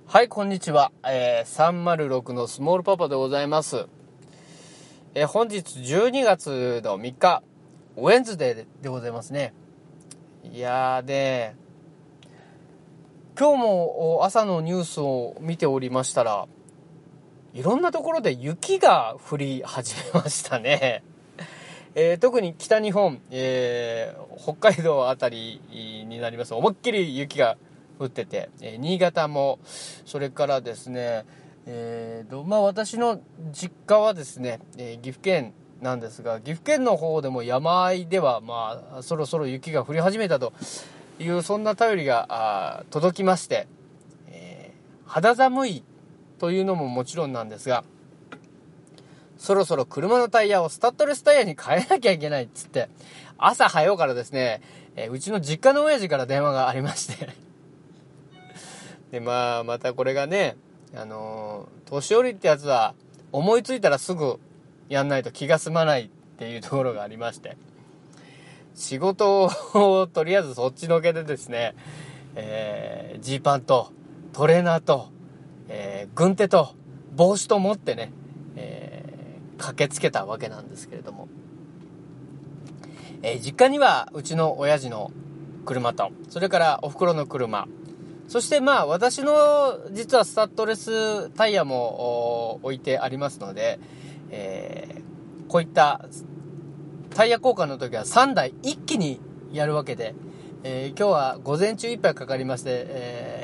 はい、こんにちは。306のスモールパパでございます。本日12月の3日、ウェンズデーでございますね。いやーで、今日も朝のニュースを見ておりましたら、いろんなところで雪が降り始めましたね。特に北日本、北海道あたりになります。思いっきり雪が降ってて、新潟も、それからですね、私の実家はですね、岐阜県なんですが、岐阜県の方でも山あいでは、そろそろ雪が降り始めたという、そんな便りが届きまして、肌寒いというのももちろんなんですが、そろそろ車のタイヤをスタッドレスタイヤに変えなきゃいけないっつって、朝早うからですね、うちの実家の親父から電話がありましてで、またこれがね、年寄りってやつは思いついたらすぐやんないと気が済まないっていうところがありまして、仕事をとりあえずそっちのけでですね、ジーパンとトレーナーと、軍手と帽子と持ってね、駆けつけたわけなんですけれども、実家にはうちの親父の車と、それからお袋の車、そして私の実はスタッドレスタイヤも置いてありますので、こういったタイヤ交換の時は3台一気にやるわけで、今日は午前中いっぱいかかりまして、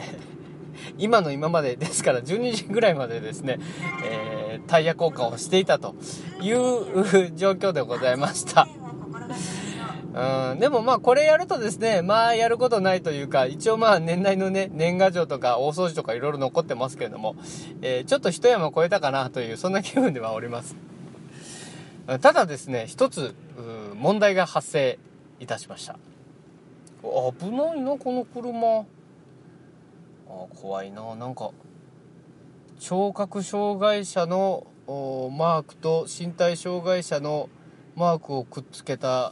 今までですから12時ぐらいまでですね、タイヤ交換をしていたという状況でございました。でもこれやるとですね、やることないというか、一応年内のね、年賀状とか大掃除とかいろいろ残ってますけれども、ちょっと一山越えたかなという、そんな気分ではおります。ただですね、一つ問題が発生いたしました。危ないな、この車。怖いな。なんか聴覚障害者のマークと身体障害者のマークをくっつけた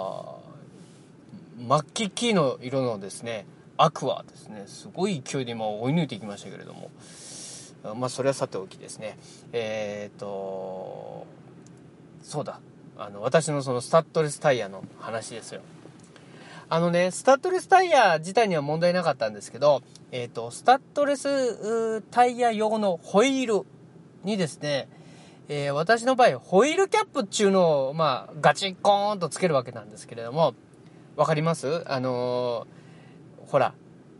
真っ黄黄の色のですね、アクアですね、すごい勢いで今追い抜いていきましたけれども、それはさておきですね、そうだ、私のそのスタッドレスタイヤの話ですよ。スタッドレスタイヤ自体には問題なかったんですけど、スタッドレスタイヤ用のホイールにですね、私の場合ホイールキャップっていうのをガチッコーンとつけるわけなんですけれども、わかります？ほら、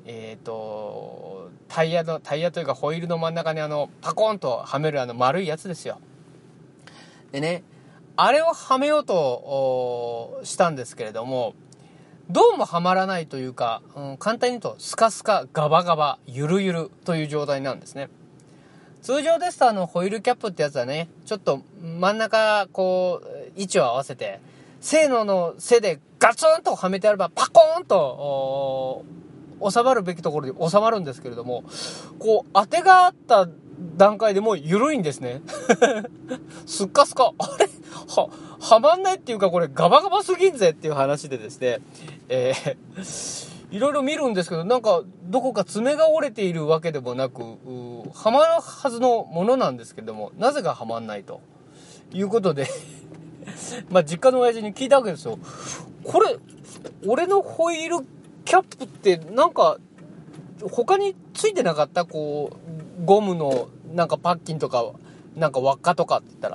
タイヤというかホイールの真ん中にパコーンとはめる丸いやつですよ。でね、あれをはめようとしたんですけれども、どうもはまらないというか、簡単に言うとスカスカガバガバゆるゆるという状態なんですね。通常ですとホイールキャップってやつはね、ちょっと真ん中位置を合わせてせーのの背でガツンとはめてあればパコーンと収まるべきところで収まるんですけれども、当てがあった段階でもう緩いんですねスッカスカ、あれはまんないっていうか、これガバガバすぎんぜっていう話でですね、いろいろ見るんですけど、なんかどこか爪が折れているわけでもなく、はまるはずのものなんですけども、なぜかはまんないということで実家の親父に聞いたわけですよ。これ俺のホイールキャップってなんか他についてなかった？ゴムのなんかパッキンとかなんか輪っかとかって言ったら、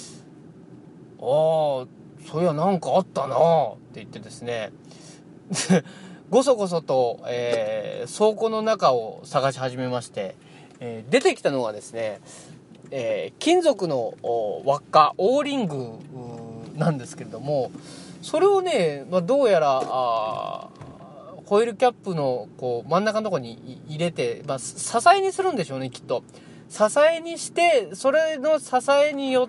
そういやなんかあったなって言ってですねごそごそと、倉庫の中を探し始めまして、出てきたのがですね、金属の輪っかオーリングなんですけれども、それをね、どうやらホイールキャップの真ん中のところに入れて、支えにするんでしょうね、きっと。支えにして、それの支えによって、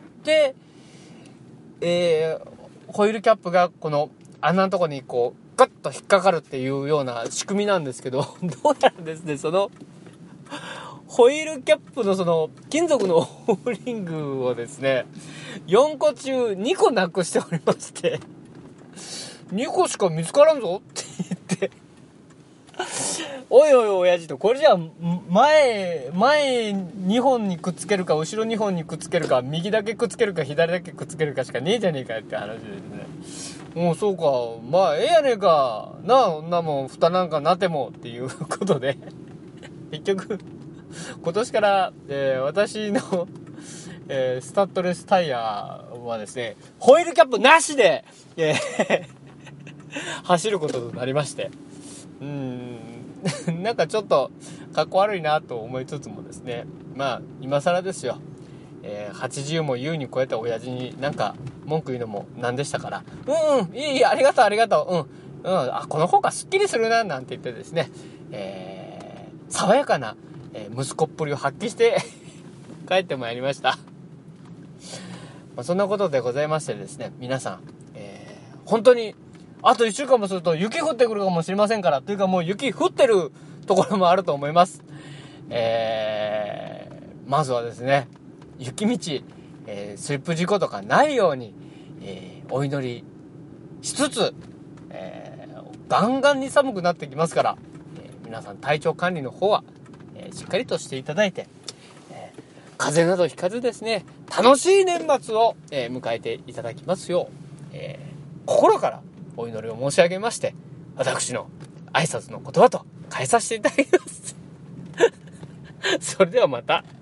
ホイールキャップがこの穴のところにガッと引っかかるっていうような仕組みなんですけど、どうやらですね、そのホイールキャップのその金属のオーリングをですね、4個中2個なくしておりまして、2個しか見つからんぞって言っておいおい親父と、これじゃあ前2本にくっつけるか後ろ2本にくっつけるか右だけくっつけるか左だけくっつけるかしかねえじゃねえかって話ですね。もうそうか、まあええやねえかな、女も蓋なんかなってもっていうことで結局今年から、私の、スタッドレスタイヤはですね、ホイールキャップなしで、走ることとなりまして、なんかちょっとかっこ悪いなと思いつつもですね、まあ今更ですよ、80も優に超えた親父になんか文句言うのもなんでしたから、いいありがとうあ、この方がすっきりするななんて言ってですね、爽やかな、息子っぷりを発揮して帰ってまいりました。そんなことでございましてですね、皆さん、本当にあと1週間もすると雪降ってくるかもしれませんから、というかもう雪降ってるところもあると思います。まずはですね、雪道、スリップ事故とかないように、お祈りしつつ、ガンガンに寒くなってきますから、皆さん体調管理の方は、しっかりとしていただいて、風邪などひかずですね、楽しい年末を、迎えていただきますよう、心からお祈りを申し上げまして、私の挨拶の言葉と変えさせていただきますそれではまた。